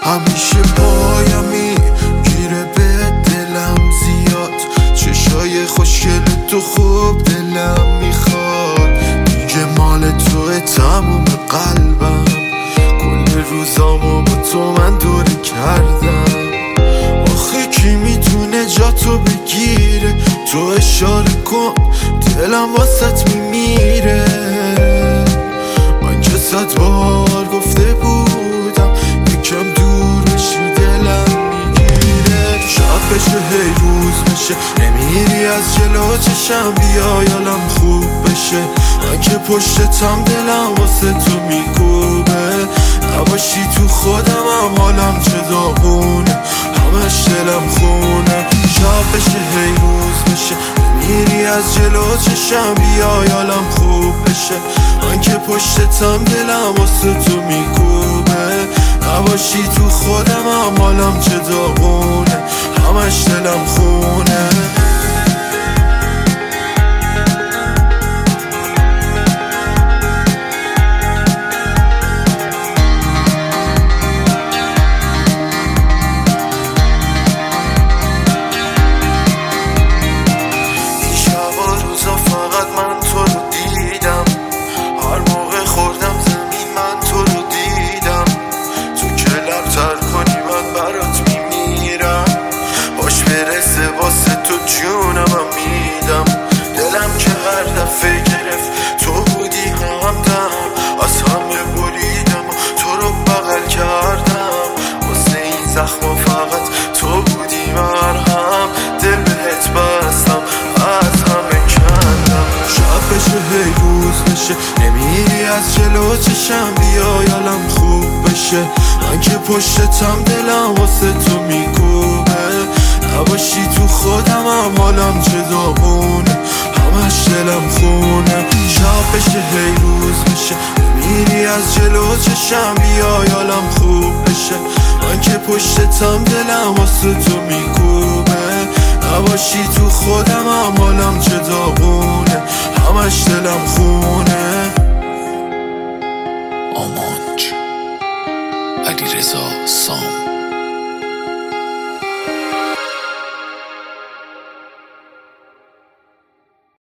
همیشه پایم میگیره به دلم زیاد، چشای خوشگل تو خوب دلم میخواد، دیگه مال توه تموم قلبم، کل روزامو با تو من دوره کردم. آخه کی میتونه جا تو بگیره، تو اشاره کن دلم واسط میمیره. من که 100 بار گفته بودم یکم دور بشی دلم میگیره. شب بشه هی روز بشه نمیری از جلو چشم، بیای حالم خوب بشه. من که پشتتم دلم واسه تو میکوبه، نباشی تو خودم حالم چه داغونه، همش دلم خونه. شب بشه هی روز بشه نمیری از جلو چشم، بیای حالم خوب بشه. من که پشتتم دلم واسه تو میکوبه، نباشی تو خودم حالم چه داغونه، همش دلم خونه. واسه تو جونم میدم، دلم که هر دفعه گرفت تو بودی همدم، از همه بریدم تو رو بغل کردم، واسه این زخم فقط تو بودی مرهم، دل بهت بستم از همه کندم. شب بشه هی روز بشه نمیری از جلو چشم، بیای حالم خوب بشه. من که پشتتم دلم واسه تو میکوبه، نباشی تو خودم حالم چه داغونه، همش دلم خونه. شب بشه هی روز بشه نمیری از جلو چشم، بیای حالم خوب بشه. من که پشتتم دلم واسه تو میکوبه، نباشی تو خودم حالم چه داغونه، همش دلم خونه. آمانج علیرضا سام